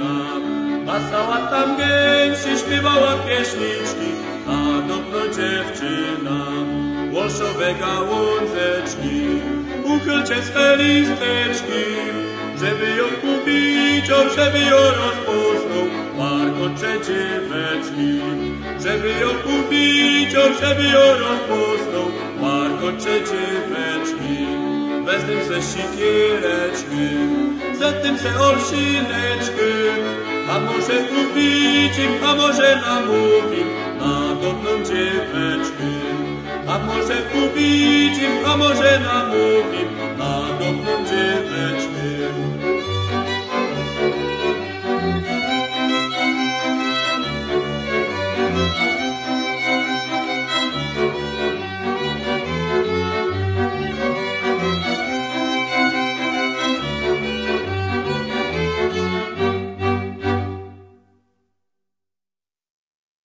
A stała tam gęsi, śpiewała pieśniczki, a dobro dziewczyna, łoszowe gałązeczki. Uchylcie swe listeczki, żeby ją kupić, żeby ją rozpoznał warkocze dzieweczki. Żeby ją kupić, żeby ją rozpoznał warkocze dzieweczki. Wezmę se sikiereczkę, zatem se olsineczkę, a może kupić im, a może namówić na dobrą dzieweczkę. A może kupić im, a może namówić na dobrą dzieweczkę.